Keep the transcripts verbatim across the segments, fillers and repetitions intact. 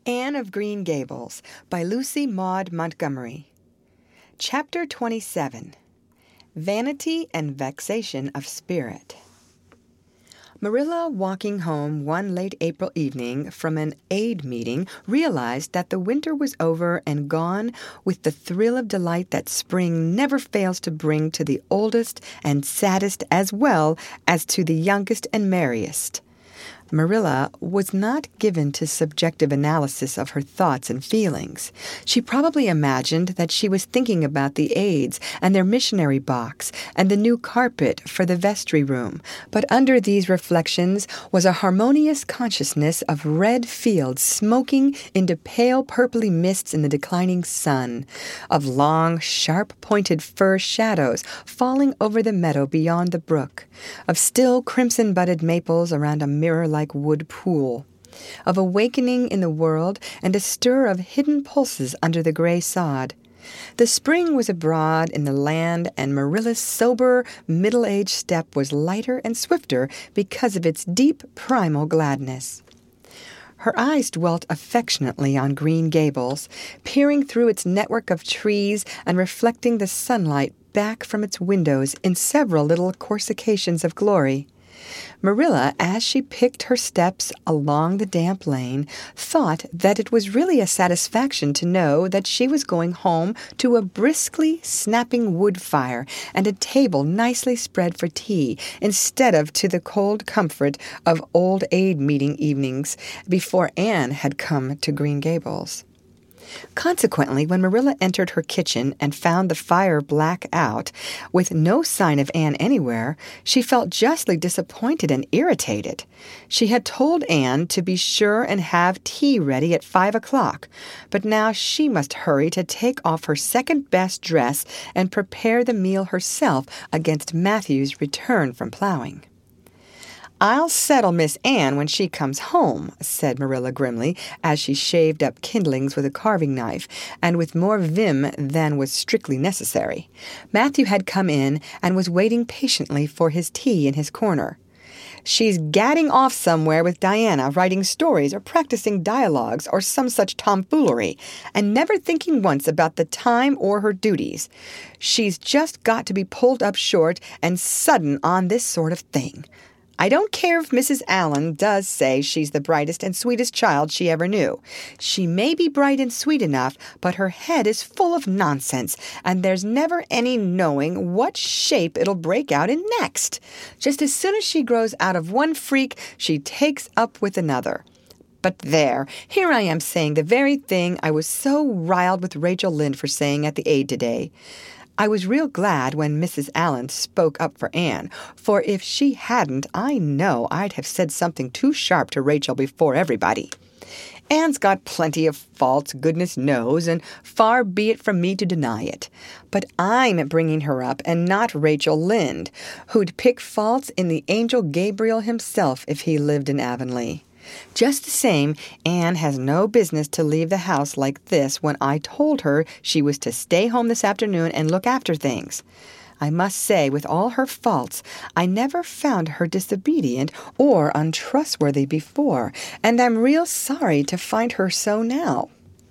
Anne of Green Gables by Lucy Maud Montgomery. Chapter twenty-seven. Vanity and Vexation of Spirit. Marilla, walking home one late April evening from an aid meeting, realized that the winter was over and gone with the thrill of delight that spring never fails to bring to the oldest and saddest as well as to the youngest and merriest. Marilla was not given to subjective analysis of her thoughts and feelings. She probably imagined that she was thinking about the aides and their missionary box and the new carpet for the vestry room, but under these reflections was a harmonious consciousness of red fields smoking into pale purply mists in the declining sun, of long, sharp-pointed fir shadows falling over the meadow beyond the brook, of still crimson-budded maples around a mirror-like wood pool, of awakening in the world and a stir of hidden pulses under the gray sod. The spring was abroad in the land, and Marilla's sober, middle-aged step was lighter and swifter because of its deep, primal gladness. Her eyes dwelt affectionately on Green Gables, peering through its network of trees and reflecting the sunlight back from its windows in several little coruscations of glory. Marilla, as she picked her steps along the damp lane, thought that it was really a satisfaction to know that she was going home to a briskly snapping wood fire and a table nicely spread for tea, instead of to the cold comfort of old aid meeting evenings before Anne had come to Green Gables. Consequently, when Marilla entered her kitchen and found the fire black out, with no sign of Anne anywhere, she felt justly disappointed and irritated. She had told Anne to be sure and have tea ready at five o'clock, but now she must hurry to take off her second-best dress and prepare the meal herself against Matthew's return from plowing. "I'll settle Miss Anne when she comes home," said Marilla grimly, as she shaved up kindlings with a carving knife, and with more vim than was strictly necessary. Matthew had come in and was waiting patiently for his tea in his corner. "She's gadding off somewhere with Diana, writing stories or practicing dialogues or some such tomfoolery, and never thinking once about the time or her duties. She's just got to be pulled up short and sudden on this sort of thing. I don't care if Missus Allen does say she's the brightest and sweetest child she ever knew. She may be bright and sweet enough, but her head is full of nonsense, and there's never any knowing what shape it'll break out in next. Just as soon as she grows out of one freak, she takes up with another. But there, here I am saying the very thing I was so riled with Rachel Lynde for saying at the aid today. I was real glad when Missus Allen spoke up for Anne, for if she hadn't, I know I'd have said something too sharp to Rachel before everybody. Anne's got plenty of faults, goodness knows, and far be it from me to deny it. But I'm bringing her up, and not Rachel Lynde, who'd pick faults in the angel Gabriel himself if he lived in Avonlea. Just the same, Anne has no business to leave the house like this when I told her she was to stay home this afternoon and look after things. I must say, with all her faults, I never found her disobedient or untrustworthy before, and I'm real sorry to find her so now."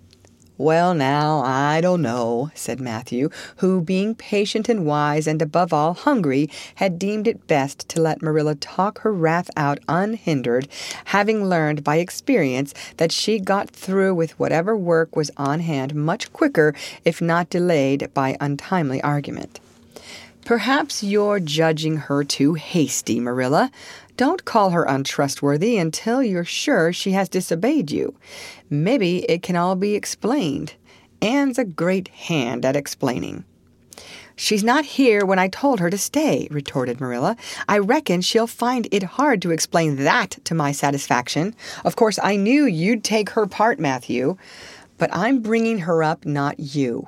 "Well, now, I don't know," said Matthew, who, being patient and wise and, above all, hungry, had deemed it best to let Marilla talk her wrath out unhindered, having learned by experience that she got through with whatever work was on hand much quicker if not delayed by untimely argument. "Perhaps you're judging her too hasty, Marilla. Don't call her untrustworthy until you're sure she has disobeyed you. Maybe it can all be explained. Anne's a great hand at explaining." "She's not here when I told her to stay," retorted Marilla. "I reckon she'll find it hard to explain that to my satisfaction. Of course, I knew you'd take her part, Matthew. But I'm bringing her up, not you."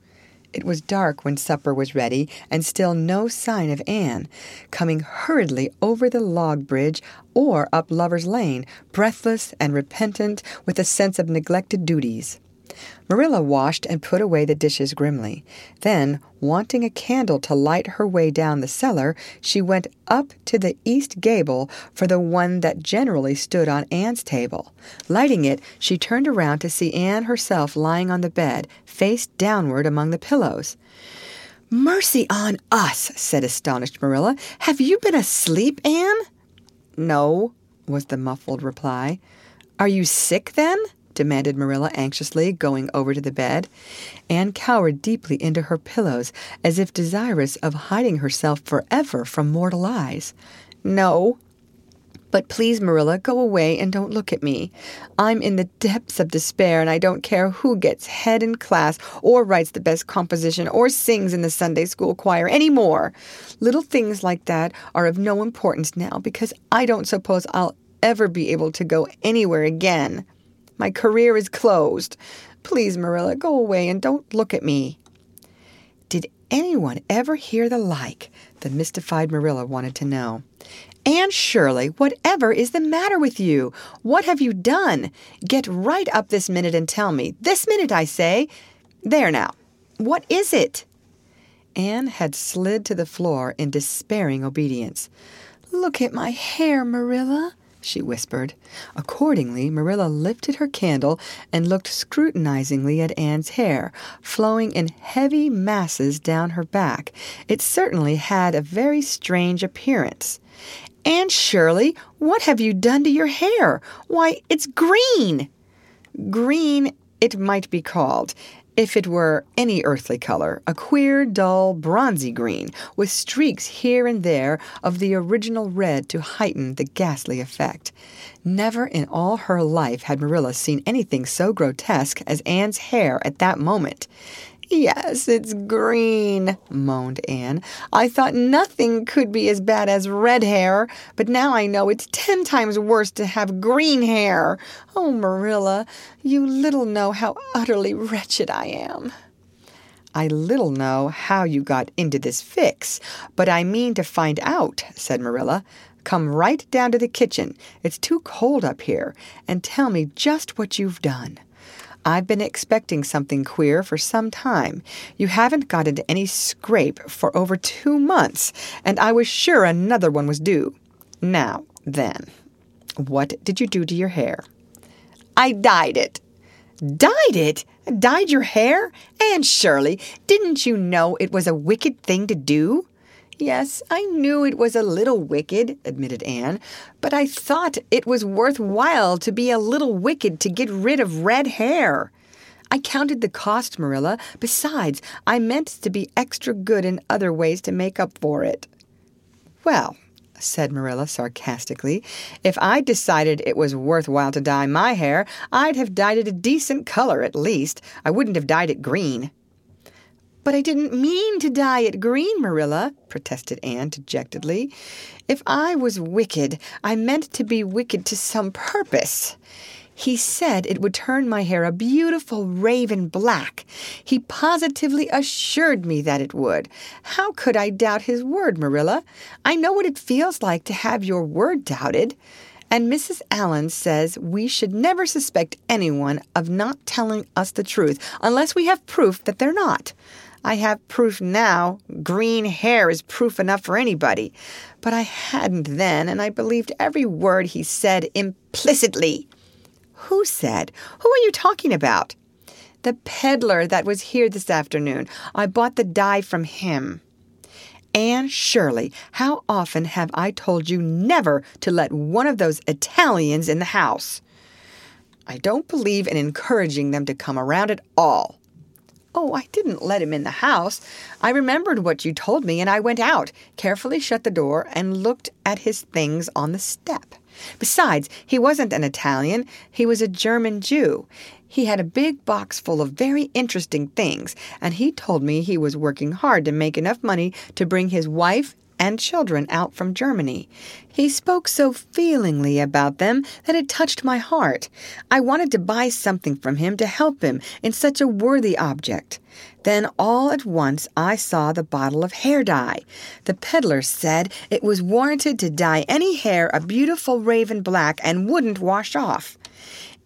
It was dark when supper was ready, and still no sign of Anne, coming hurriedly over the log bridge or up Lover's Lane, breathless and repentant with a sense of neglected duties. Marilla washed and put away the dishes grimly. Then, wanting a candle to light her way down the cellar, she went up to the east gable for the one that generally stood on Anne's table. Lighting it, she turned around to see Anne herself lying on the bed, face downward among the pillows. "Mercy on us," said astonished Marilla. "Have you been asleep, Anne?" "No," was the muffled reply. "Are you sick, then?" demanded Marilla anxiously, going over to the bed. Anne cowered deeply into her pillows, as if desirous of hiding herself forever from mortal eyes. "No. But please, Marilla, go away and don't look at me. I'm in the depths of despair, and I don't care who gets head in class or writes the best composition or sings in the Sunday school choir anymore. Little things like that are of no importance now, because I don't suppose I'll ever be able to go anywhere again. My career is closed. Please, Marilla, go away and don't look at me." Did anyone ever hear the like? The mystified Marilla wanted to know. "Anne Shirley, whatever is the matter with you? What have you done? Get right up this minute and tell me. This minute, I say. There now. What is it?" Anne had slid to the floor in despairing obedience. "Look at my hair, Marilla," she whispered. Accordingly, Marilla lifted her candle and looked scrutinizingly at Anne's hair, flowing in heavy masses down her back. It certainly had a very strange appearance. "Anne Shirley, what have you done to your hair? Why, it's green!" "Green it might be called, if it were any earthly color, a queer, dull, bronzy green, with streaks here and there of the original red to heighten the ghastly effect." Never in all her life had Marilla seen anything so grotesque as Anne's hair at that moment. "Yes, it's green," moaned Anne. "I thought nothing could be as bad as red hair, but now I know it's ten times worse to have green hair. Oh, Marilla, you little know how utterly wretched I am." "I little know how you got into this fix, but I mean to find out," said Marilla. "Come right down to the kitchen. It's too cold up here, and tell me just what you've done. I've been expecting something queer for some time. You haven't got into any scrape for over two months, and I was sure another one was due. Now, then, what did you do to your hair?" "I dyed it." "Dyed it? Dyed your hair? Anne Shirley, didn't you know it was a wicked thing to do?" "Yes, I knew it was a little wicked," admitted Anne, "but I thought it was worthwhile to be a little wicked to get rid of red hair. I counted the cost, Marilla. Besides, I meant to be extra good in other ways to make up for it." "Well," said Marilla sarcastically, "if I decided it was worthwhile to dye my hair, I'd have dyed it a decent color at least. I wouldn't have dyed it green." "But I didn't mean to dye it green, Marilla," protested Anne dejectedly. "If I was wicked, I meant to be wicked to some purpose. He said it would turn my hair a beautiful raven black. He positively assured me that it would. How could I doubt his word, Marilla? I know what it feels like to have your word doubted. And Missus Allan says we should never suspect anyone of not telling us the truth unless we have proof that they're not. I have proof now. Green hair is proof enough for anybody. But I hadn't then, and I believed every word he said implicitly." "Who said? Who are you talking about?" "The peddler that was here this afternoon. I bought the dye from him." "Anne Shirley, how often have I told you never to let one of those Italians in the house?" "I don't believe in encouraging them to come around at all." "Oh, I didn't let him in the house. I remembered what you told me, and I went out, carefully shut the door, and looked at his things on the step. Besides, he wasn't an Italian. He was a German Jew. He had a big box full of very interesting things, and he told me he was working hard to make enough money to bring his wife and children out from Germany. He spoke so feelingly about them that it touched my heart. I wanted to buy something from him to help him in such a worthy object. Then all at once I saw the bottle of hair dye. The peddler said it was warranted to dye any hair a beautiful raven black and wouldn't wash off.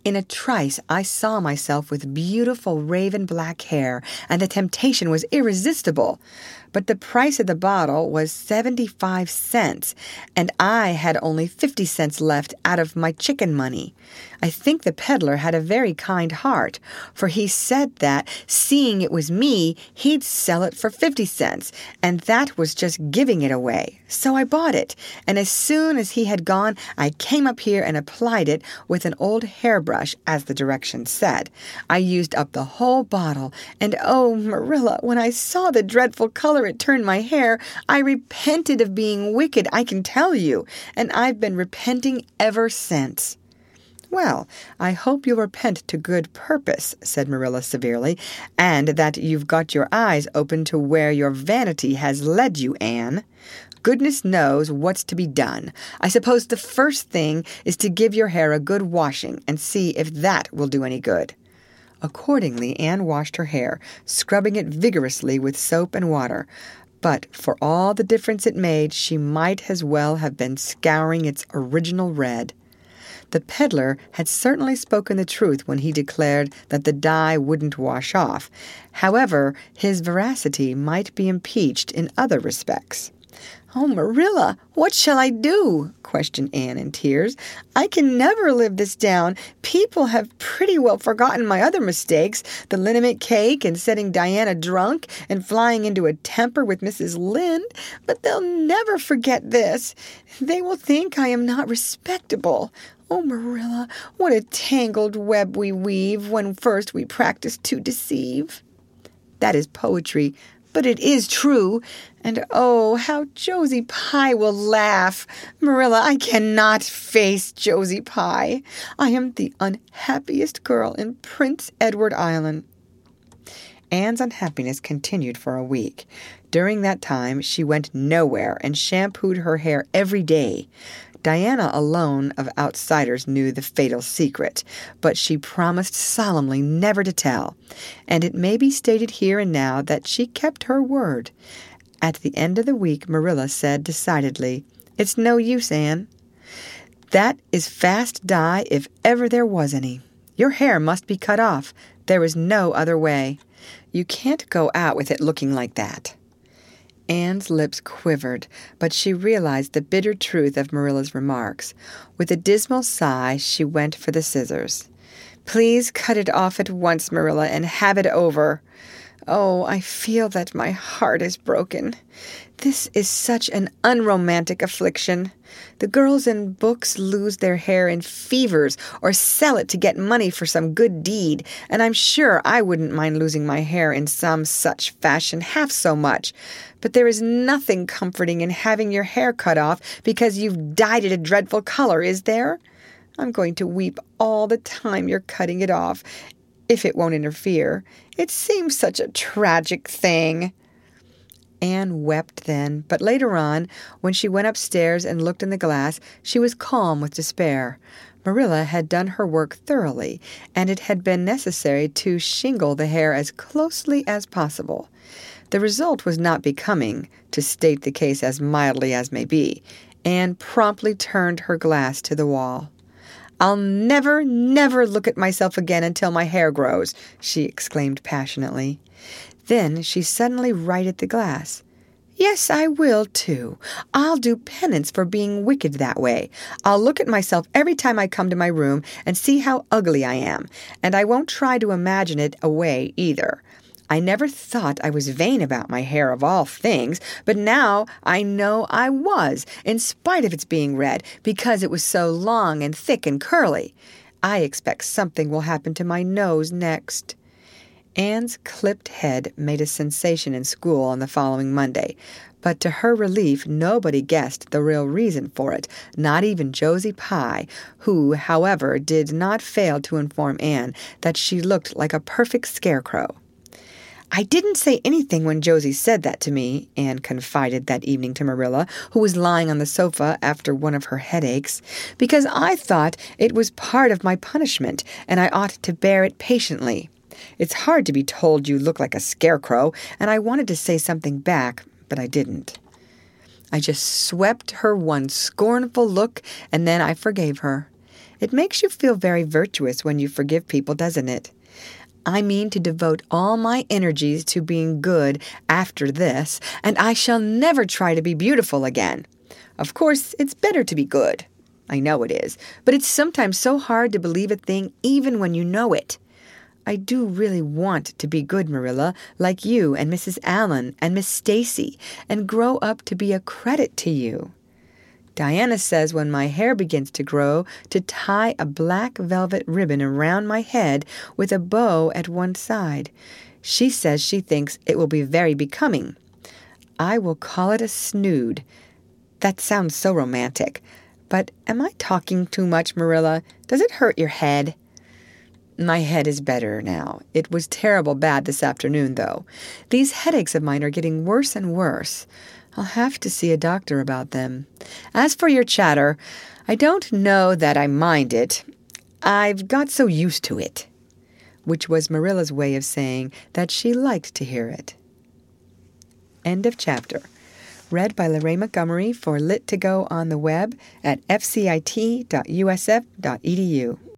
In a trice, I saw myself with beautiful raven black hair, and the temptation was irresistible. But the price of the bottle was seventy-five cents, and I had only fifty cents left out of my chicken money. I think the peddler had a very kind heart, for he said that, seeing it was me, he'd sell it for fifty cents, and that was just giving it away. So I bought it, and as soon as he had gone, I came up here and applied it with an old hairbrush, as the directions said. I used up the whole bottle, and oh, Marilla, when I saw the dreadful color it turned my hair, I repented of being wicked, I can tell you, and I've been repenting ever since. Well, I hope you'll repent to good purpose, said Marilla severely, and that you've got your eyes open to where your vanity has led you, Anne. Goodness knows what's to be done. I suppose the first thing is to give your hair a good washing and see if that will do any good. Accordingly, Anne washed her hair, scrubbing it vigorously with soap and water. But for all the difference it made, she might as well have been scouring its original red. The peddler had certainly spoken the truth when he declared that the dye wouldn't wash off. However, his veracity might be impeached in other respects. "Oh, Marilla, what shall I do?" questioned Anne in tears. "I can never live this down. People have pretty well forgotten my other mistakes, the liniment cake and setting Diana drunk and flying into a temper with Missus Lynde, but they'll never forget this. They will think I am not respectable. Oh, Marilla, what a tangled web we weave when first we practice to deceive." That is poetry, but it is true. And oh, how Josie Pye will laugh. Marilla, I cannot face Josie Pye. I am the unhappiest girl in Prince Edward Island. Anne's unhappiness continued for a week. During that time, she went nowhere and shampooed her hair every day. Diana alone of outsiders knew the fatal secret, but she promised solemnly never to tell. And it may be stated here and now that she kept her word. At the end of the week, Marilla said decidedly, "It's no use, Anne. That is fast dye if ever there was any. Your hair must be cut off. There is no other way. You can't go out with it looking like that." Anne's lips quivered, but she realized the bitter truth of Marilla's remarks. With a dismal sigh, she went for the scissors. "Please cut it off at once, Marilla, and have it over. Oh, I feel that my heart is broken. This is such an unromantic affliction. The girls in books lose their hair in fevers or sell it to get money for some good deed, and I'm sure I wouldn't mind losing my hair in some such fashion half so much. But there is nothing comforting in having your hair cut off because you've dyed it a dreadful color, is there? I'm going to weep all the time you're cutting it off, if it won't interfere. It seems such a tragic thing." Anne wept then, but later on, when she went upstairs and looked in the glass, she was calm with despair. Marilla had done her work thoroughly, and it had been necessary to shingle the hair as closely as possible. The result was not becoming, to state the case as mildly as may be. Anne promptly turned her glass to the wall. "I'll never, never look at myself again until my hair grows," she exclaimed passionately. Then she suddenly righted the glass. "Yes, I will, too. I'll do penance for being wicked that way. I'll look at myself every time I come to my room and see how ugly I am, and I won't try to imagine it away either. I never thought I was vain about my hair of all things, but now I know I was, in spite of its being red, because it was so long and thick and curly. I expect something will happen to my nose next." Anne's clipped head made a sensation in school on the following Monday, but to her relief nobody guessed the real reason for it, not even Josie Pye, who, however, did not fail to inform Anne that she looked like a perfect scarecrow. "I didn't say anything when Josie said that to me," Anne confided that evening to Marilla, who was lying on the sofa after one of her headaches, "because I thought it was part of my punishment, and I ought to bear it patiently. It's hard to be told you look like a scarecrow, and I wanted to say something back, but I didn't." I just swept her one scornful look, and then I forgave her. It makes you feel very virtuous when you forgive people, doesn't it? I mean to devote all my energies to being good after this, and I shall never try to be beautiful again. Of course, it's better to be good. I know it is, but it's sometimes so hard to believe a thing even when you know it. I do really want to be good, Marilla, like you and Missus Allen and Miss Stacy, and grow up to be a credit to you. Diana says when my hair begins to grow to tie a black velvet ribbon around my head with a bow at one side. She says she thinks it will be very becoming. I will call it a snood. That sounds so romantic. But am I talking too much, Marilla? Does it hurt your head? My head is better now. It was terrible bad this afternoon, though. These headaches of mine are getting worse and worse. I'll have to see a doctor about them. As for your chatter, I don't know that I mind it. I've got so used to it. Which was Marilla's way of saying that she liked to hear it. End of chapter. Read by Lorraine Montgomery for Lit to Go on the web at f c i t dot u s f dot e d u.